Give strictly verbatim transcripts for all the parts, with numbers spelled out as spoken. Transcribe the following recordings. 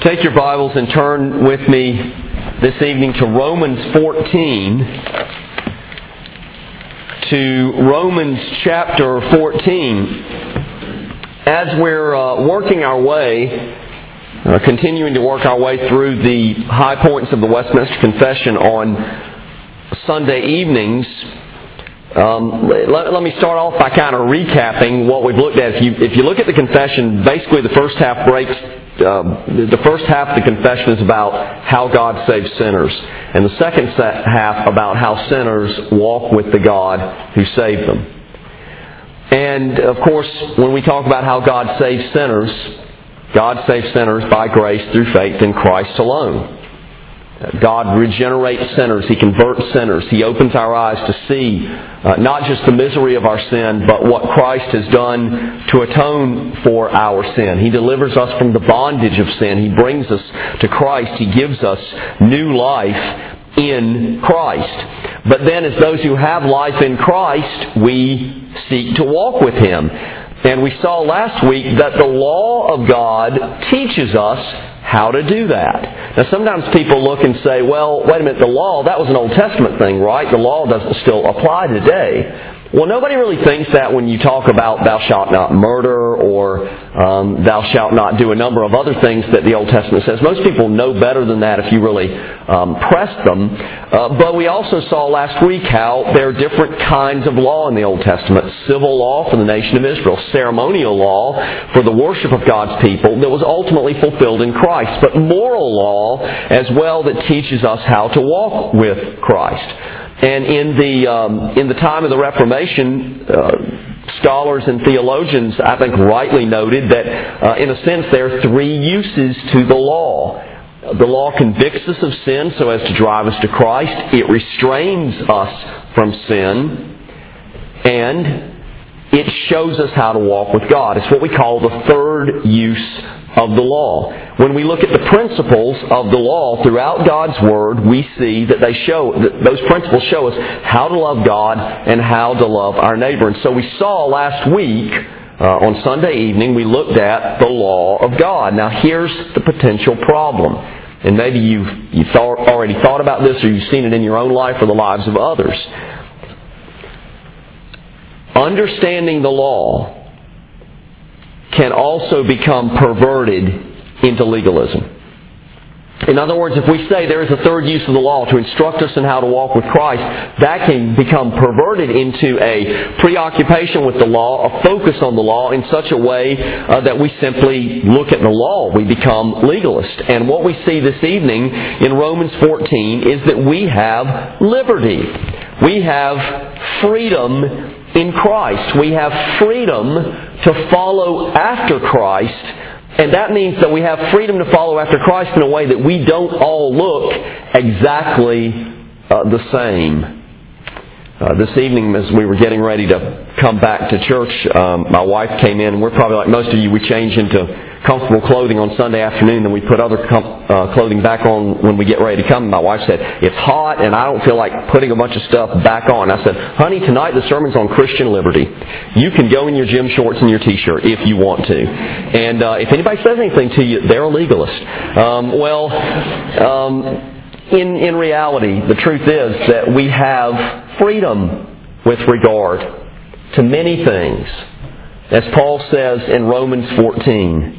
Take your Bibles and turn with me this evening to Romans fourteen. To Romans chapter fourteen. As we're uh, working our way, uh, continuing to work our way through the high points of the Westminster Confession on Sunday evenings, Um, let, let me start off by kind of recapping what we've looked at. If you, if you look at the confession, basically the first half breaks, uh, the first half of the confession is about how God saves sinners. And the second half about how sinners walk with the God who saved them. And, of course, when we talk about how God saves sinners, God saves sinners by grace through faith in Christ alone. God regenerates sinners. He converts sinners. He opens our eyes to see uh, not just the misery of our sin, but what Christ has done to atone for our sin. He delivers us from the bondage of sin. He brings us to Christ. He gives us new life in Christ. But then as those who have life in Christ, we seek to walk with Him. And we saw last week that the law of God teaches us how to do that. Now sometimes people look and say, well, wait a minute, the law, that was an Old Testament thing, right? The law doesn't still apply today. Well, nobody really thinks that when you talk about thou shalt not murder or um, thou shalt not do a number of other things that the Old Testament says. Most people know better than that if you really um, press them. Uh, but we also saw last week how there are different kinds of law in the Old Testament. Civil law for the nation of Israel. Ceremonial law for the worship of God's people that was ultimately fulfilled in Christ. But moral law as well that teaches us how to walk with Christ. And in the um, in the time of the Reformation, uh, scholars and theologians, I think, rightly noted that, uh, in a sense, there are three uses to the law. The law convicts us of sin so as to drive us to Christ. It restrains us from sin. And it shows us how to walk with God. It's what we call the third use of the law. When we look at the principles of the law throughout God's Word, we see that they show, that those principles show us how to love God and how to love our neighbor. And so we saw last week, uh, on Sunday evening, we looked at the law of God. Now here's the potential problem. And maybe you've, you've thought, already thought about this or you've seen it in your own life or the lives of others. Understanding the law can also become perverted into legalism. In other words, if we say there is a third use of the law to instruct us in how to walk with Christ, that can become perverted into a preoccupation with the law, a focus on the law in such a way uh, that we simply look at the law. We become legalist. And what we see this evening in Romans fourteen is that we have liberty. We have freedom in Christ. We have freedom to follow after Christ. And that means that we have freedom to follow after Christ in a way that we don't all look exactly uh, the same. Uh, this evening, as we were getting ready to come back to church, um, my wife came in, and we're probably like most of you, we change into comfortable clothing on Sunday afternoon, and we put other com- uh, clothing back on when we get ready to come. My wife said, it's hot, and I don't feel like putting a bunch of stuff back on. I said, honey, tonight the sermon's on Christian liberty. You can go in your gym shorts and your t-shirt if you want to. And uh, if anybody says anything to you, they're a legalist. Um, well, um, in, in reality, the truth is that we have freedom with regard to many things. As Paul says in Romans fourteen,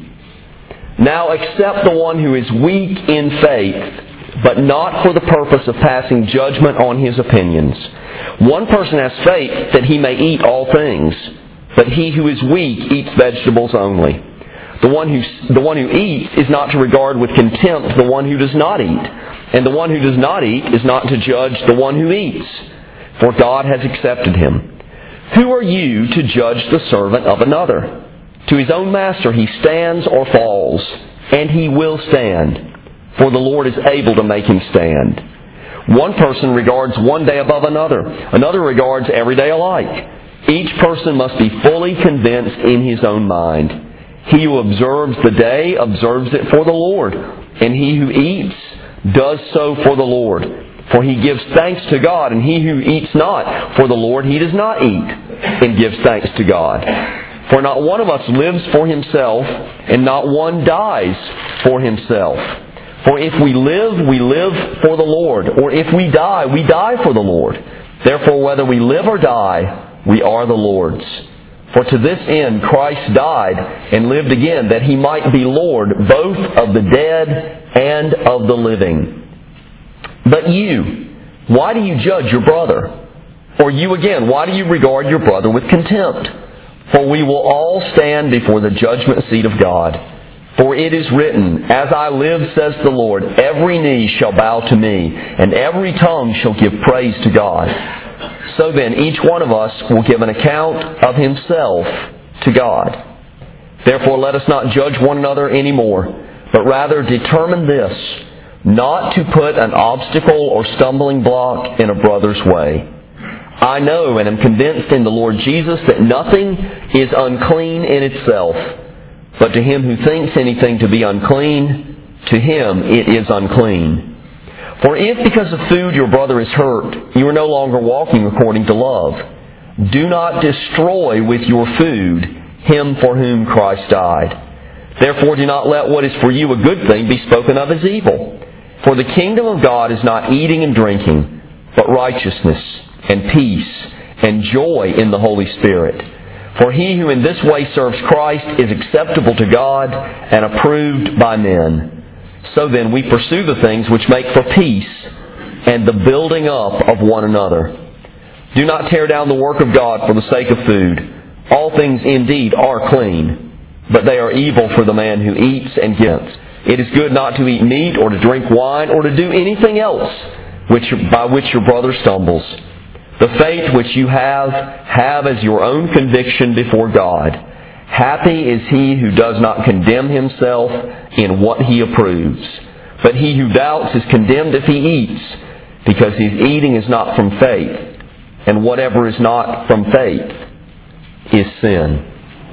now accept the one who is weak in faith, but not for the purpose of passing judgment on his opinions. One person has faith that he may eat all things, but he who is weak eats vegetables only. The one who, the one who eats is not to regard with contempt the one who does not eat, and the one who does not eat is not to judge the one who eats, for God has accepted him. Who are you to judge the servant of another? To his own master he stands or falls, and he will stand, for the Lord is able to make him stand. One person regards one day above another, another regards every day alike. Each person must be fully convinced in his own mind. He who observes the day observes it for the Lord, and he who eats does so for the Lord. For he gives thanks to God, and he who eats not for the Lord, he does not eat, and gives thanks to God. For not one of us lives for himself, and not one dies for himself. For if we live, we live for the Lord. Or if we die, we die for the Lord. Therefore, whether we live or die, we are the Lord's. For to this end Christ died and lived again, that he might be Lord both of the dead and of the living. But you, why do you judge your brother? Or you again, why do you regard your brother with contempt? For we will all stand before the judgment seat of God. For it is written, As I live, says the Lord, every knee shall bow to me, and every tongue shall give praise to God. So then, each one of us will give an account of himself to God. Therefore, let us not judge one another anymore, but rather determine this, not to put an obstacle or stumbling block in a brother's way. I know and am convinced in the Lord Jesus that nothing is unclean in itself, but to him who thinks anything to be unclean, to him it is unclean. For if because of food your brother is hurt, you are no longer walking according to love, do not destroy with your food him for whom Christ died. Therefore do not let what is for you a good thing be spoken of as evil. For the kingdom of God is not eating and drinking, but righteousness and peace and joy in the Holy Spirit. For he who in this way serves Christ is acceptable to God and approved by men. So then we pursue the things which make for peace and the building up of one another. Do not tear down the work of God for the sake of food. All things indeed are clean, but they are evil for the man who eats and gets. It is good not to eat meat or to drink wine or to do anything else which by which your brother stumbles. The faith which you have, have as your own conviction before God. Happy is he who does not condemn himself in what he approves. But he who doubts is condemned if he eats, because his eating is not from faith. And whatever is not from faith is sin.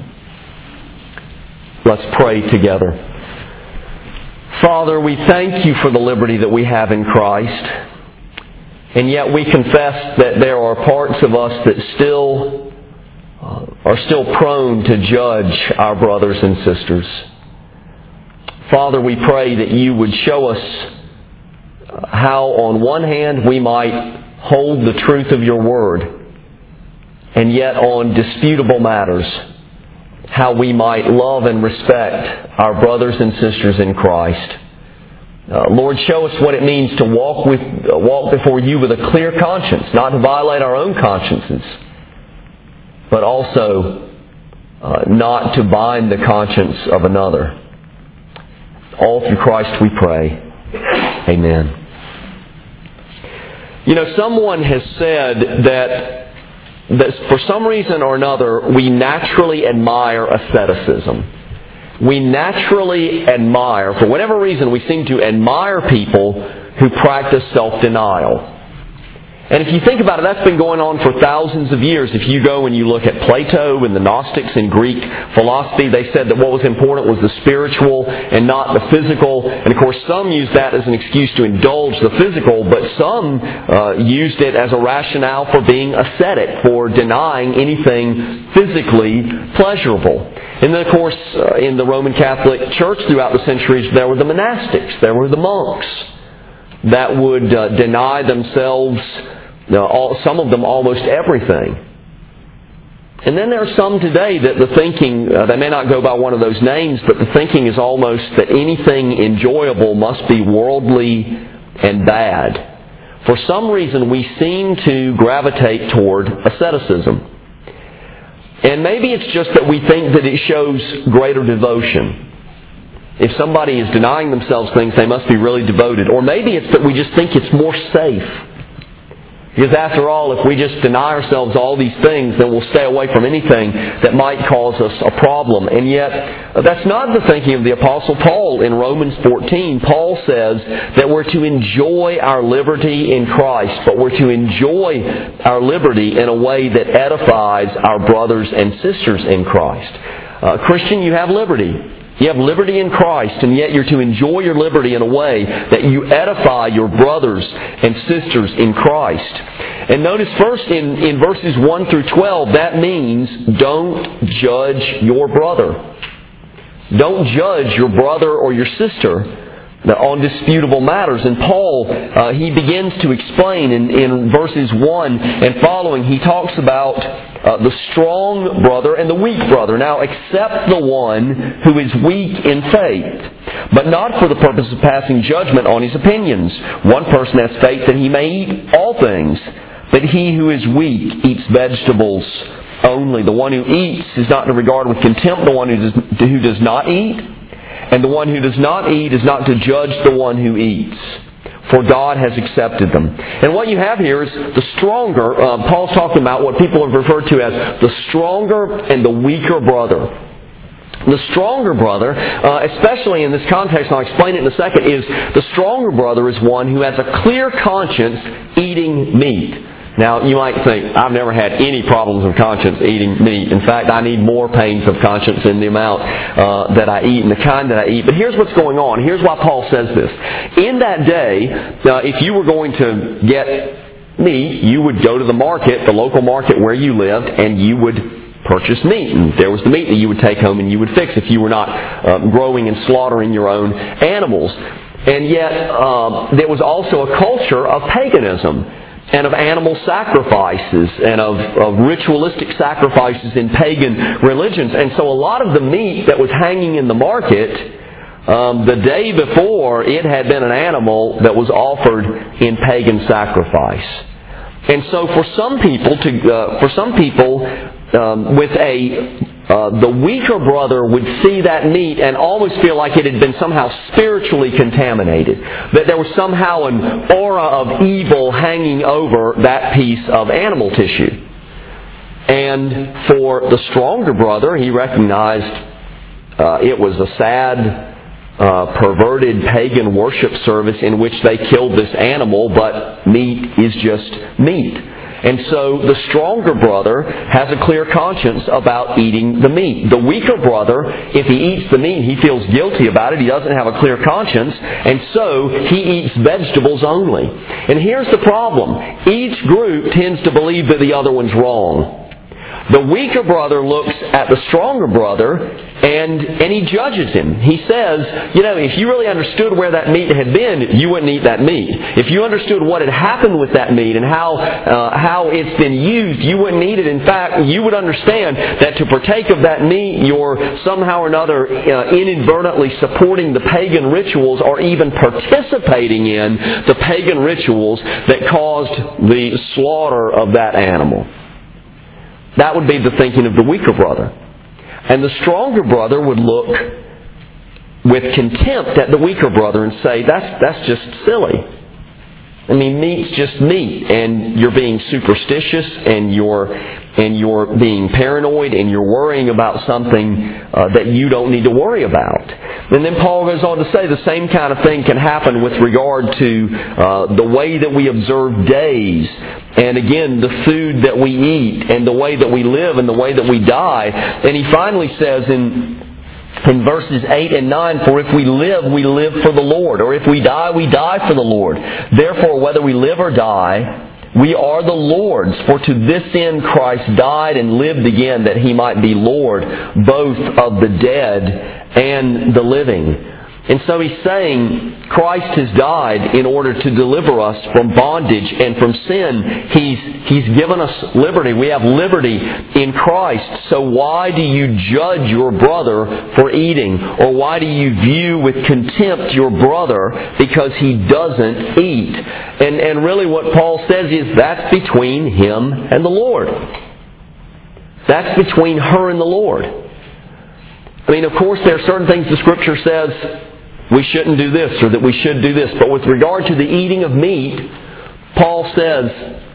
Let's pray together. Father, we thank you for the liberty that we have in Christ. And yet we confess that there are parts of us that still uh, are still prone to judge our brothers and sisters. Father, we pray that you would show us how on one hand we might hold the truth of your word, and yet on disputable matters, how we might love and respect our brothers and sisters in Christ. Uh, Lord, show us what it means to walk with uh, walk before you with a clear conscience, not to violate our own consciences, but also uh, not to bind the conscience of another. All through Christ we pray. Amen. You know, someone has said that, that for some reason or another, we naturally admire asceticism. We naturally admire, for whatever reason, we seem to admire people who practice self-denial. And if you think about it, that's been going on for thousands of years. If you go and you look at Plato and the Gnostics in Greek philosophy, they said that what was important was the spiritual and not the physical. And of course, some used that as an excuse to indulge the physical, but some uh, used it as a rationale for being ascetic, for denying anything physically pleasurable. And then, of course, uh, in the Roman Catholic Church throughout the centuries, there were the monastics, there were the monks that would uh, deny themselves, uh, all, some of them almost everything. And then there are some today that the thinking, uh, they may not go by one of those names, but the thinking is almost that anything enjoyable must be worldly and bad. For some reason, we seem to gravitate toward asceticism. And maybe it's just that we think that it shows greater devotion. If somebody is denying themselves things, they must be really devoted. Or maybe it's that we just think it's more safe. Because after all, if we just deny ourselves all these things, then we'll stay away from anything that might cause us a problem. And yet, that's not the thinking of the Apostle Paul. In Romans fourteen, Paul says that we're to enjoy our liberty in Christ, but we're to enjoy our liberty in a way that edifies our brothers and sisters in Christ. Uh, Christian, you have liberty. You have liberty in Christ, and yet you're to enjoy your liberty in a way that you edify your brothers and sisters in Christ. And notice first in, in verses one through twelve, that means don't judge your brother. Don't judge your brother or your sister on disputable matters. And Paul, uh, he begins to explain in, in verses one and following, he talks about uh, the strong brother and the weak brother. Now, accept the one who is weak in faith, but not for the purpose of passing judgment on his opinions. One person has faith that he may eat all things, but he who is weak eats vegetables only. The one who eats is not to regard with contempt the one who does, who does not eat, and the one who does not eat is not to judge the one who eats, for God has accepted them. And what you have here is the stronger, uh, Paul's talking about what people have referred to as the stronger and the weaker brother. The stronger brother, uh, especially in this context, and I'll explain it in a second, is the stronger brother is one who has a clear conscience eating meat. Now, you might think, I've never had any problems of conscience eating meat. In fact, I need more pains of conscience in the amount uh, that I eat and the kind that I eat. But here's what's going on. Here's why Paul says this. In that day, uh, if you were going to get meat, you would go to the market, the local market where you lived, and you would purchase meat. And there was the meat that you would take home and you would fix if you were not uh, growing and slaughtering your own animals. And yet, uh, there was also a culture of paganism and of animal sacrifices and of, of ritualistic sacrifices in pagan religions. And so a lot of the meat that was hanging in the market, um, the day before, it had been an animal that was offered in pagan sacrifice. And so for some people, to uh, for some people, um, with a uh, the weaker brother would see that meat and almost feel like it had been somehow spiritually contaminated, that there was somehow an aura of evil hanging over that piece of animal tissue. And for the stronger brother, he recognized uh, it was a sad, Uh, perverted pagan worship service in which they killed this animal, but meat is just meat. And so the stronger brother has a clear conscience about eating the meat. The weaker brother, if he eats the meat, he feels guilty about it. He doesn't have a clear conscience, and so he eats vegetables only. And here's the problem. Each group tends to believe that the other one's wrong. The weaker brother looks at the stronger brother and and he judges him. He says, you know, if you really understood where that meat had been, you wouldn't eat that meat. If you understood what had happened with that meat and how uh, how it's been used, you wouldn't eat it. In fact, you would understand that to partake of that meat, you're somehow or another uh, inadvertently supporting the pagan rituals or even participating in the pagan rituals that caused the slaughter of that animal. That would be the thinking of the weaker brother. And the stronger brother would look with contempt at the weaker brother and say, that's that's just silly. I mean, meat's just meat, and you're being superstitious, and you're and you're being paranoid, and you're worrying about something uh, that you don't need to worry about. And then Paul goes on to say the same kind of thing can happen with regard to uh, the way that we observe days, and again, the food that we eat, and the way that we live, and the way that we die. And he finally says in In verses eight and nine, for if we live, we live for the Lord. Or if we die, we die for the Lord. Therefore, whether we live or die, we are the Lord's. For to this end Christ died and lived again, that He might be Lord, both of the dead and the living. And so he's saying Christ has died in order to deliver us from bondage and from sin. He's, he's given us liberty. We have liberty in Christ. So why do you judge your brother for eating? Or why do you view with contempt your brother because he doesn't eat? And, and really what Paul says is that's between him and the Lord. That's between her and the Lord. I mean, of course, there are certain things the Scripture says we shouldn't do this or that we should do this. But with regard to the eating of meat, Paul says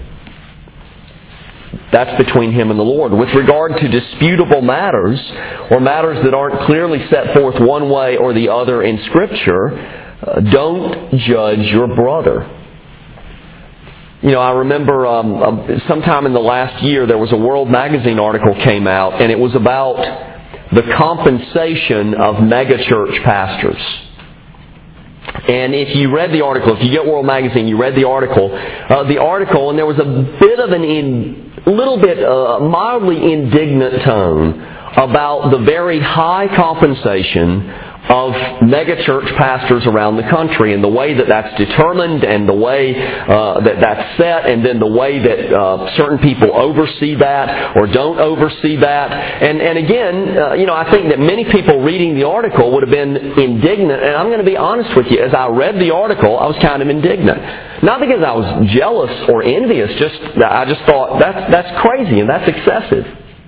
that's between him and the Lord. With regard to disputable matters or matters that aren't clearly set forth one way or the other in Scripture, uh, don't judge your brother. You know, I remember um, sometime in the last year there was a World Magazine article came out, and it was about the compensation of megachurch pastors. And if you read the article, if you get World Magazine, you read the article, uh, the article, and there was a bit of an in, little bit, uh, mildly indignant tone about the very high compensation of megachurch pastors around the country, and the way that that's determined, and the way uh, that that's set, and then the way that uh, certain people oversee that or don't oversee that. And and again, uh, you know, I think that many people reading the article would have been indignant. And I'm going to be honest with you, as I read the article, I was kind of indignant. Not because I was jealous or envious, just I just thought that's that's crazy and that's excessive.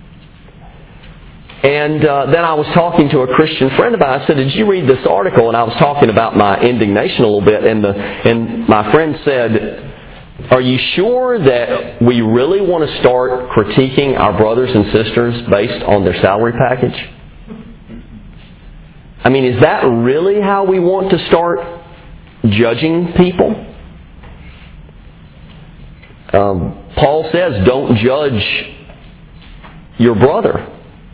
And uh, then I was talking to a Christian friend about it. I said, did you read this article? And I was talking about my indignation a little bit. And, the, and my friend said, are you sure that we really want to start critiquing our brothers and sisters based on their salary package? I mean, is that really how we want to start judging people? Um, Paul says, don't judge your brother.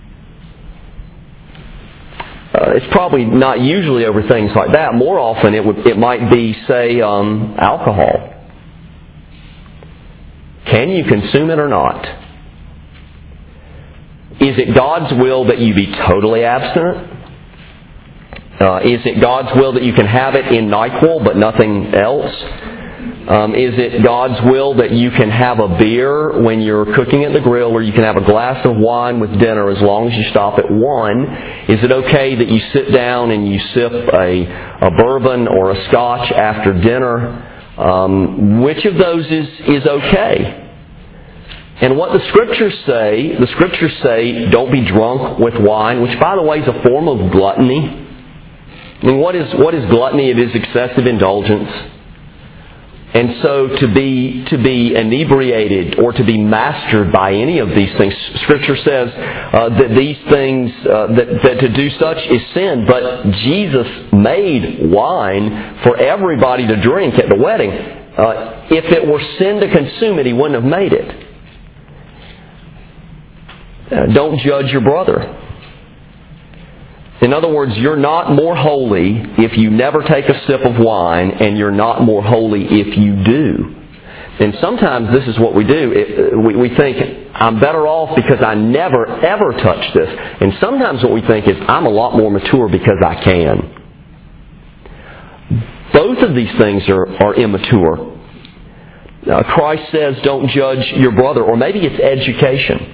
Uh, it's probably not usually over things like that. More often it would, it might be, say, um, alcohol. Can you consume it or not? Is it God's will that you be totally abstinent? Uh, is it God's will that you can have it in NyQuil but nothing else? Um, is it God's will that you can have a beer when you're cooking at the grill, or you can have a glass of wine with dinner as long as you stop at one? Is it okay that you sit down and you sip a, a bourbon or a scotch after dinner? Um, which of those is, is okay? And what the Scriptures say, the Scriptures say, don't be drunk with wine, which by the way is a form of gluttony. I mean, what is, what is gluttony? It is excessive indulgence. And so to be to be inebriated or to be mastered by any of these things, Scripture says uh, that these things, uh, that, that to do such is sin. But Jesus made wine for everybody to drink at the wedding. Uh, if it were sin to consume it, He wouldn't have made it. Uh, don't judge your brother. In other words, you're not more holy if you never take a sip of wine, and you're not more holy if you do. And sometimes this is what we do. It, we, we think, I'm better off because I never, ever touch this. And sometimes what we think is, I'm a lot more mature because I can. Both of these things are, are immature. Uh, Christ says, don't judge your brother. Or maybe it's education.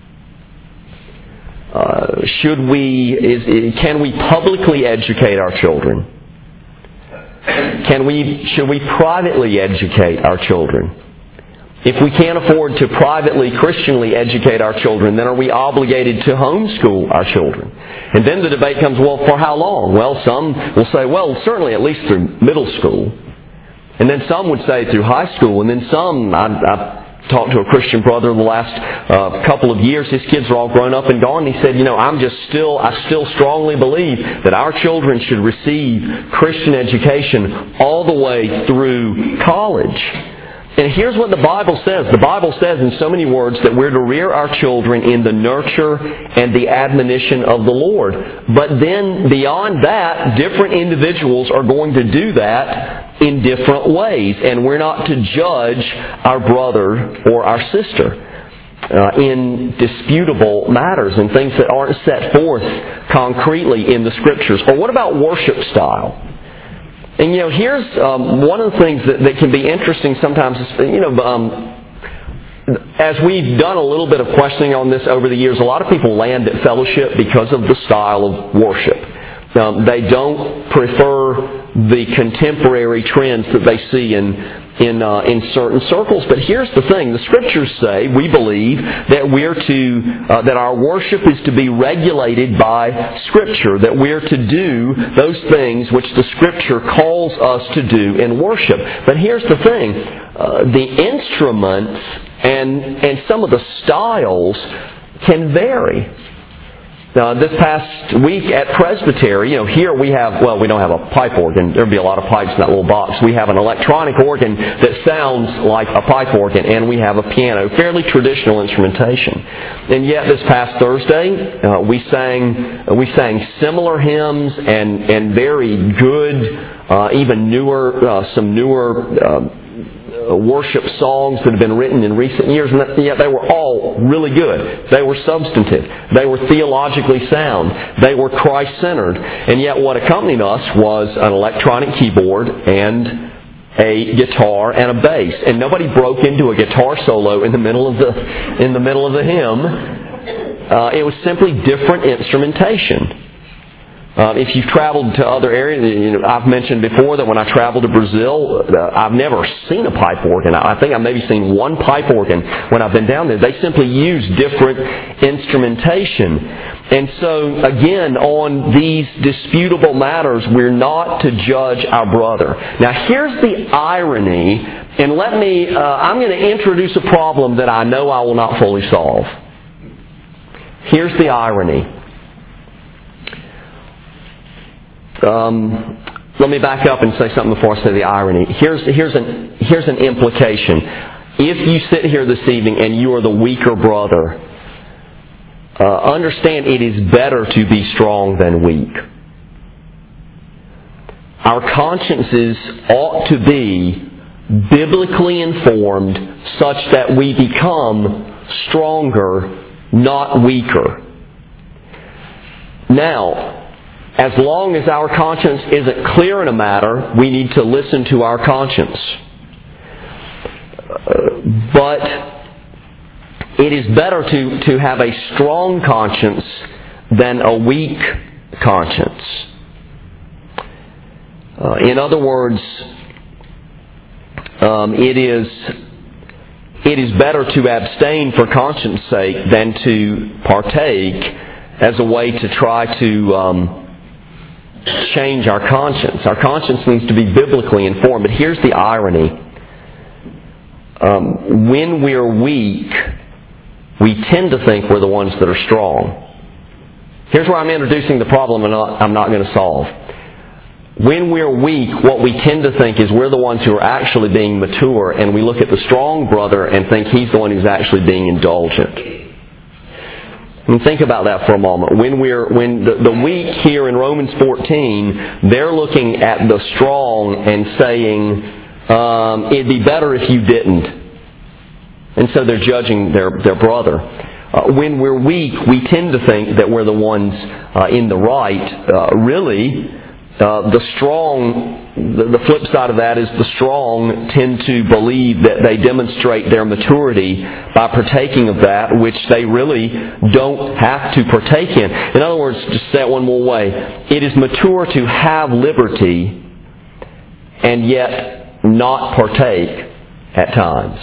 Uh, should we, is, can we publicly educate our children? Can we, should we privately educate our children? If we can't afford to privately, Christianly educate our children, then are we obligated to homeschool our children? And then the debate comes, well, for how long? Well, some will say, well, certainly at least through middle school. And then some would say through high school. And then some, I, I talked to a Christian brother in the last uh, couple of years. His kids are all grown up and gone. And he said, you know, I'm just still, I still strongly believe that our children should receive Christian education all the way through college. And here's what the Bible says. The Bible says in so many words that we're to rear our children in the nurture and the admonition of the Lord. But then beyond that, different individuals are going to do that in different ways. And we're not to judge our brother or our sister uh, in disputable matters and things that aren't set forth concretely in the Scriptures. Or what about worship style? And, you know, here's um, one of the things that, that can be interesting sometimes. Is, you know, um, as we've done a little bit of questioning on this over the years, a lot of people land at fellowship because of the style of worship. Um, they don't prefer the contemporary trends that they see in in uh, in certain circles. But here's the thing: the Scriptures say, we believe that we're to uh, that our worship is to be regulated by Scripture. That we're to do those things which the Scripture calls us to do in worship. But here's the thing: uh, the instruments and and some of the styles can vary. Uh, this past week at Presbytery, you know, here we have, well, we don't have a pipe organ. There'd be a lot of pipes in that little box. We have an electronic organ that sounds like a pipe organ, and we have a piano, fairly traditional instrumentation. And yet this past Thursday, uh, we sang we sang similar hymns and, and very good, uh, even newer, uh, some newer uh, worship songs that have been written in recent years, and yet they were all really good. They were substantive. They were theologically sound. They were Christ-centered. And yet what accompanied us was an electronic keyboard and a guitar and a bass. And nobody broke into a guitar solo in the middle of the in the middle of the hymn. Uh, it was simply different instrumentation. Um, if you've traveled to other areas, you know, I've mentioned before that when I traveled to Brazil, uh, I've never seen a pipe organ. I think I've maybe seen one pipe organ when I've been down there. They simply use different instrumentation. And so, again, on these disputable matters, we're not to judge our brother. Now, here's the irony, and let me, uh, I'm going to introduce a problem that I know I will not fully solve. Here's the irony. Um, let me back up and say something before I say the irony. Here's here's an here's an implication. If you sit here this evening and you are the weaker brother, uh, understand it is better to be strong than weak. Our consciences ought to be biblically informed such that we become stronger, not weaker. Now, as long as our conscience isn't clear in a matter, we need to listen to our conscience. But it is better to, to have a strong conscience than a weak conscience. Uh, in other words, um, it is it is better to abstain for conscience sake than to partake as a way to try to Um, change our conscience. Our conscience needs to be biblically informed. But here's the irony. Um, when we're weak, we tend to think we're the ones that are strong. Here's where I'm introducing the problem and I'm not going to solve. When we're weak, what we tend to think is we're the ones who are actually being mature, and we look at the strong brother and think he's the one who's actually being indulgent. And think about that for a moment. When we're when the, the weak here in Romans fourteen, they're looking at the strong and saying, um, it'd be better if you didn't. And so they're judging their, their brother. Uh, when we're weak, we tend to think that we're the ones uh, in the right. Uh, really, uh, the strong... The, the flip side of that is the strong tend to believe that they demonstrate their maturity by partaking of that which they really don't have to partake in. In other words, just say it one more way, it is mature to have liberty and yet not partake at times.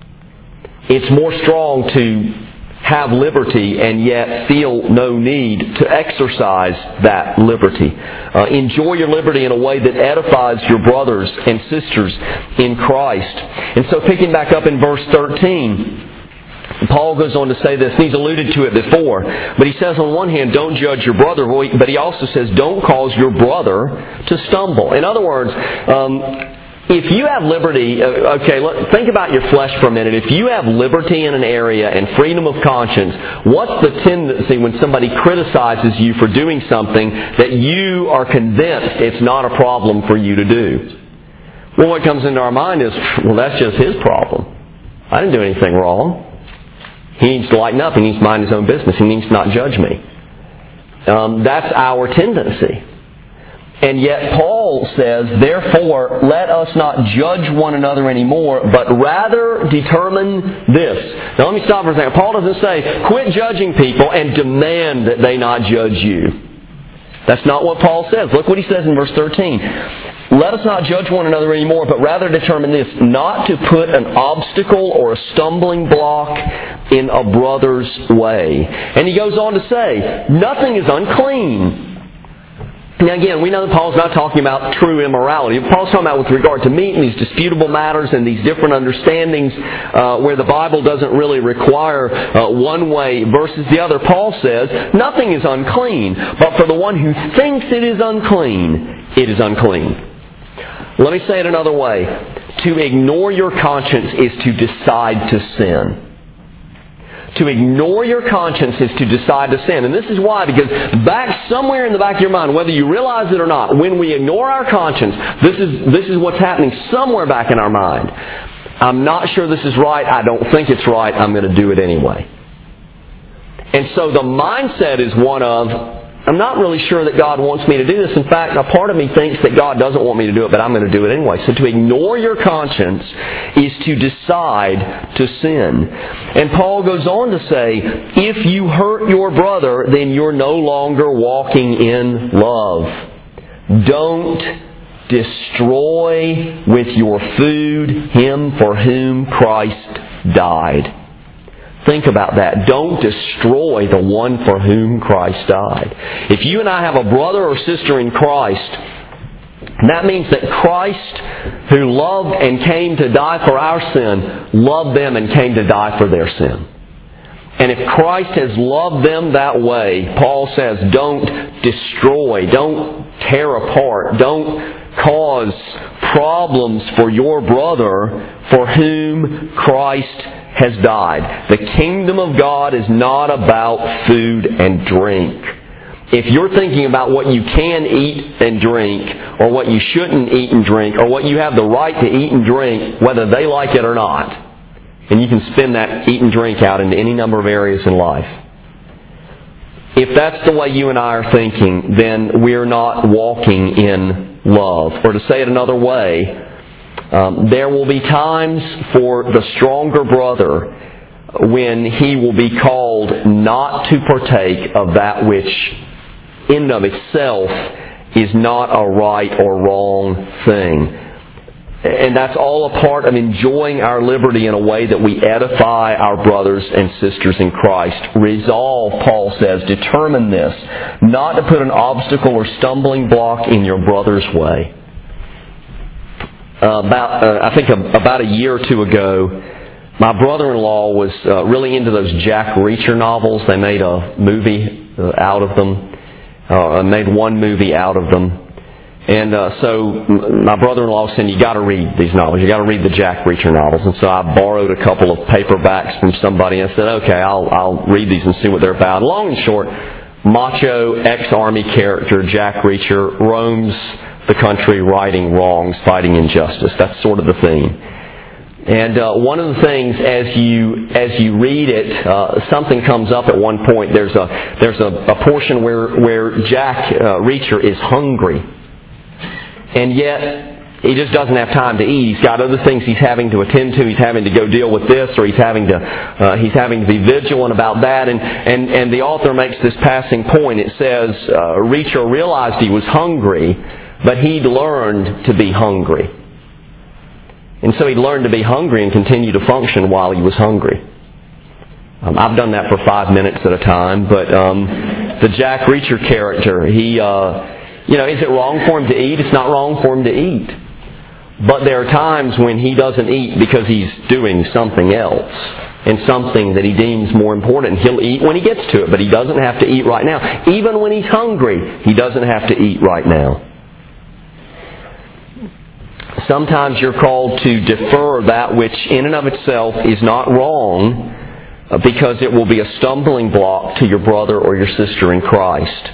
It's more strong to have liberty and yet feel no need to exercise that liberty. Uh, enjoy your liberty in a way that edifies your brothers and sisters in Christ. And so picking back up in verse thirteen, Paul goes on to say this, and he's alluded to it before, but he says on one hand, don't judge your brother, but he also says, don't cause your brother to stumble. In other words, um, if you have liberty, okay, think about your flesh for a minute. If you have liberty in an area and freedom of conscience, what's the tendency when somebody criticizes you for doing something that you are convinced it's not a problem for you to do? Well, what comes into our mind is, well, that's just his problem. I didn't do anything wrong. He needs to lighten up. He needs to mind his own business. He needs to not judge me. Um, that's our tendency. And yet Paul says, therefore, let us not judge one another anymore, but rather determine this. Now let me stop for a second. Paul doesn't say, quit judging people and demand that they not judge you. That's not what Paul says. Look what he says in verse thirteen. Let us not judge one another anymore, but rather determine this, not to put an obstacle or a stumbling block in a brother's way. And he goes on to say, nothing is unclean. Now again, we know that Paul's not talking about true immorality. Paul's talking about with regard to meat and these disputable matters and these different understandings uh, where the Bible doesn't really require uh, one way versus the other. Paul says, nothing is unclean, but for the one who thinks it is unclean, it is unclean. Let me say it another way. To ignore your conscience is to decide to sin. To ignore your conscience is to decide to sin. And this is why, because back somewhere in the back of your mind, whether you realize it or not, when we ignore our conscience, this is, this is what's happening somewhere back in our mind. I'm not sure this is right. I don't think it's right. I'm going to do it anyway. And so the mindset is one of, I'm not really sure that God wants me to do this. In fact, a part of me thinks that God doesn't want me to do it, but I'm going to do it anyway. So to ignore your conscience is to decide to sin. And Paul goes on to say, if you hurt your brother, then you're no longer walking in love. Don't destroy with your food him for whom Christ died. Think about that. Don't destroy the one for whom Christ died. If you and I have a brother or sister in Christ, that means that Christ, who loved and came to die for our sin, loved them and came to die for their sin. And if Christ has loved them that way, Paul says, don't destroy, don't tear apart, don't cause problems for your brother for whom Christ has died. The kingdom of God is not about food and drink. If you're thinking about what you can eat and drink, or what you shouldn't eat and drink, or what you have the right to eat and drink, whether they like it or not, and you can spin that eat and drink out into any number of areas in life. If that's the way you and I are thinking, then we're not walking in love. Or to say it another way, Um, there will be times for the stronger brother when he will be called not to partake of that which in and of itself is not a right or wrong thing. And that's all a part of enjoying our liberty in a way that we edify our brothers and sisters in Christ. Resolve, Paul says, determine this, not to put an obstacle or stumbling block in your brother's way. Uh, about, uh, I think a, about a year or two ago, my brother-in-law was uh, really into those Jack Reacher novels. They made a movie uh, out of them. Uh, made one movie out of them. And uh, so my brother-in-law said, you got to read these novels. You got to read the Jack Reacher novels. And so I borrowed a couple of paperbacks from somebody and I said, okay, I'll, I'll read these and see what they're about. Long and short, macho ex-army character Jack Reacher roams the country righting wrongs, fighting injustice. That's sort of the theme. And uh, one of the things as you as you read it, uh, something comes up at one point. There's a there's a, a portion where where Jack uh, Reacher is hungry, and yet he just doesn't have time to eat. He's got other things he's having to attend to. He's having to go deal with this, or he's having to uh, he's having to be vigilant about that. And and and the author makes this passing point. It says uh, Reacher realized he was hungry, but he'd learned to be hungry. And so he learned to be hungry and continue to function while he was hungry. Um, I've done that for five minutes at a time, but um, the Jack Reacher character, he, uh, you know, is it wrong for him to eat? It's not wrong for him to eat. But there are times when he doesn't eat because he's doing something else, and something that he deems more important. He'll eat when he gets to it, but he doesn't have to eat right now. Even when he's hungry, he doesn't have to eat right now. Sometimes you're called to defer that which in and of itself is not wrong because it will be a stumbling block to your brother or your sister in Christ.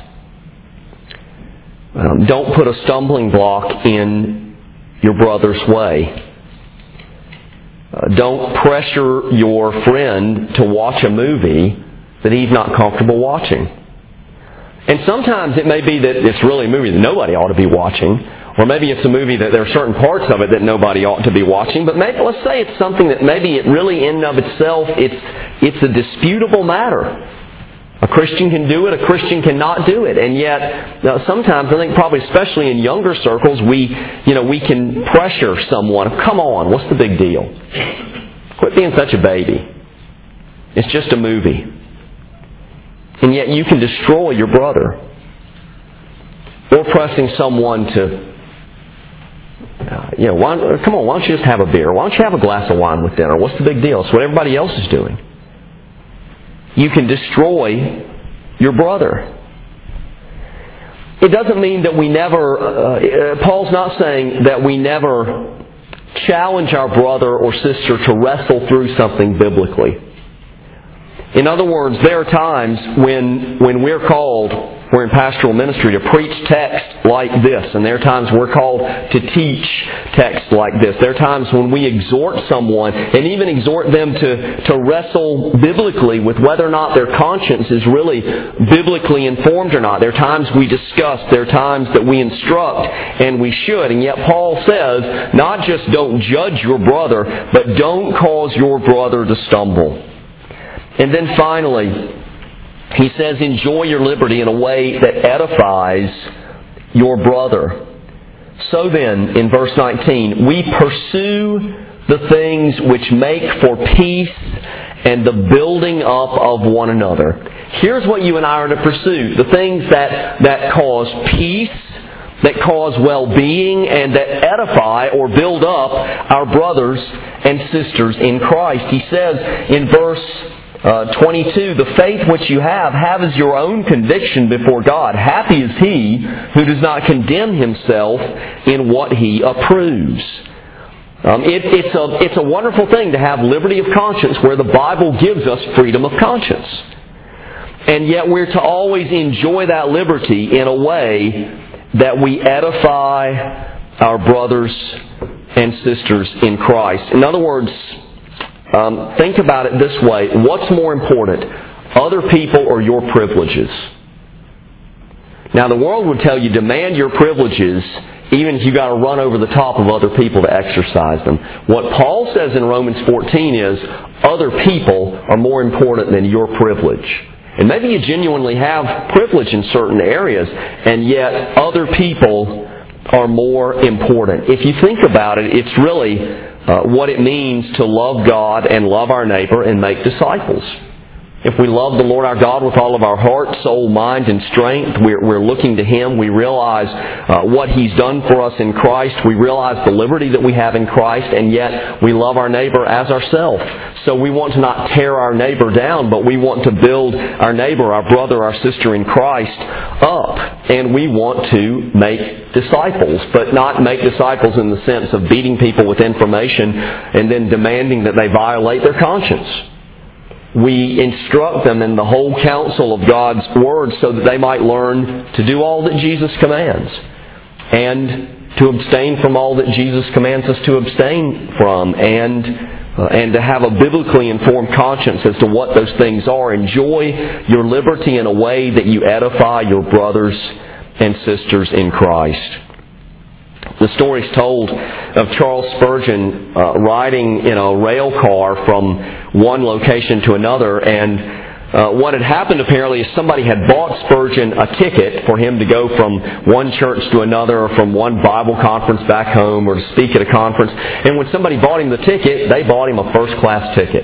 Um, don't put a stumbling block in your brother's way. Uh, don't pressure your friend to watch a movie that he's not comfortable watching. And sometimes it may be that it's really a movie that nobody ought to be watching. Or maybe it's a movie that there are certain parts of it that nobody ought to be watching. But maybe, let's say it's something that maybe it really in and of itself, it's, it's a disputable matter. A Christian can do it, a Christian cannot do it. And yet, now, sometimes, I think probably especially in younger circles, we, you know, we can pressure someone. Come on, what's the big deal? Quit being such a baby. It's just a movie. And yet you can destroy your brother. or pressing someone to, uh, you know, why, come on, why don't you just have a beer? Why don't you have a glass of wine with dinner? What's the big deal? It's what everybody else is doing. You can destroy your brother. It doesn't mean that we never, uh, Paul's not saying that we never challenge our brother or sister to wrestle through something biblically. In other words, there are times when when we're called, we're in pastoral ministry, to preach text like this. And there are times we're called to teach text like this. There are times when we exhort someone and even exhort them to, to wrestle biblically with whether or not their conscience is really biblically informed or not. There are times we discuss. There are times that we instruct, and we should. And yet Paul says, not just don't judge your brother, but don't cause your brother to stumble. And then finally, he says, enjoy your liberty in a way that edifies your brother. So then, in verse nineteen, we pursue the things which make for peace and the building up of one another. Here's what you and I are to pursue. The things that, that cause peace, that cause well-being, and that edify or build up our brothers and sisters in Christ. He says in verse Uh, twenty-two, the faith which you have, have as your own conviction before God. Happy is he who does not condemn himself in what he approves. Um, it, it's, a, it's a wonderful thing to have liberty of conscience where the Bible gives us freedom of conscience. And yet we're to always enjoy that liberty in a way that we edify our brothers and sisters in Christ. In other words, Um, think about it this way. What's more important, other people or your privileges? Now, the world would tell you demand your privileges even if you got to run over the top of other people to exercise them. What Paul says in Romans fourteen is other people are more important than your privilege. And maybe you genuinely have privilege in certain areas, and yet other people are more important. If you think about it, it's really Uh, what it means to love God and love our neighbor and make disciples. If we love the Lord our God with all of our heart, soul, mind, and strength, we're, we're looking to Him. We realize uh, what He's done for us in Christ. We realize the liberty that we have in Christ, and yet we love our neighbor as ourselves. So we want to not tear our neighbor down, but we want to build our neighbor, our brother, our sister in Christ up. And we want to make disciples, but not make disciples in the sense of beating people with information and then demanding that they violate their conscience. We instruct them in the whole counsel of God's Word so that they might learn to do all that Jesus commands and to abstain from all that Jesus commands us to abstain from, and uh, and to have a biblically informed conscience as to what those things are. Enjoy your liberty in a way that you edify your brothers and sisters in Christ. The story is told of Charles Spurgeon uh, riding in a rail car from one location to another, and uh, what had happened apparently is somebody had bought Spurgeon a ticket for him to go from one church to another, or from one Bible conference back home, or to speak at a conference. And when somebody bought him the ticket, they bought him a first-class ticket.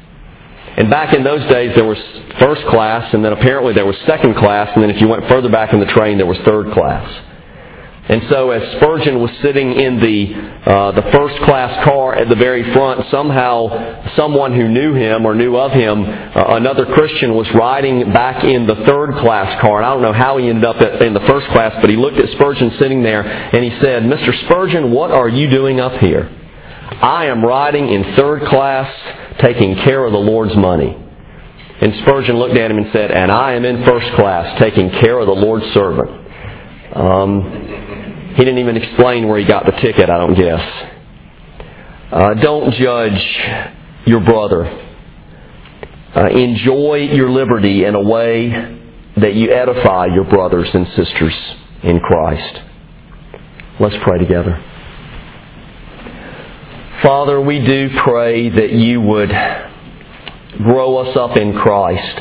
And back in those days, there was first class, and then apparently there was second class, and then if you went further back in the train, there was third class. And so as Spurgeon was sitting in the uh, the first class car at the very front, somehow someone who knew him or knew of him, uh, another Christian, was riding back in the third class car. And I don't know how he ended up in the first class, but he looked at Spurgeon sitting there and he said, "Mister Spurgeon, what are you doing up here?" "I am riding in third class, taking care of the Lord's money." And Spurgeon looked at him and said, "And I am in first class, taking care of the Lord's servant." Um, he didn't even explain where he got the ticket, I don't guess. Uh, don't judge your brother. Uh, enjoy your liberty in a way that you edify your brothers and sisters in Christ. Let's pray together. Father, we do pray that you would grow us up in Christ.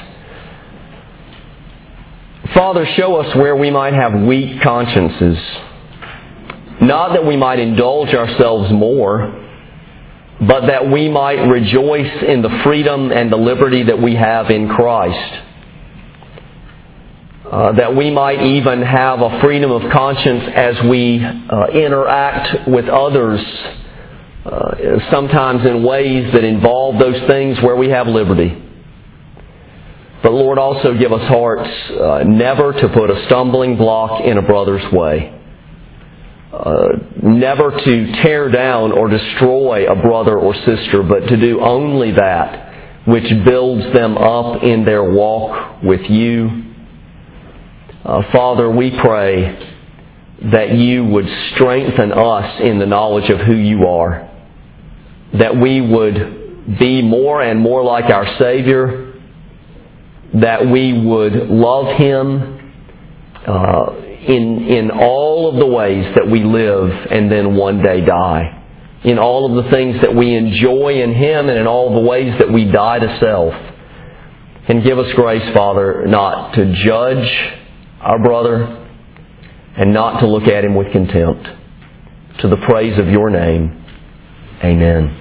Father, show us where we might have weak consciences. Not that we might indulge ourselves more, but that we might rejoice in the freedom and the liberty that we have in Christ. Uh, that we might even have a freedom of conscience as we uh, interact with others, uh, sometimes in ways that involve those things where we have liberty. But Lord, also give us hearts uh, never to put a stumbling block in a brother's way. Uh, never to tear down or destroy a brother or sister, but to do only that which builds them up in their walk with you. Uh, Father, we pray that you would strengthen us in the knowledge of who you are. That we would be more and more like our Savior. That we would love Him uh, in, in all of the ways that we live and then one day die. In all of the things that we enjoy in Him and in all the ways that we die to self. And give us grace, Father, not to judge our brother, and not to look at him with contempt. To the praise of your name. Amen.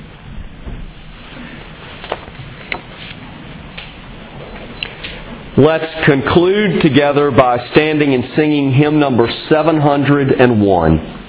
Let's conclude together by standing and singing hymn number seven hundred and one.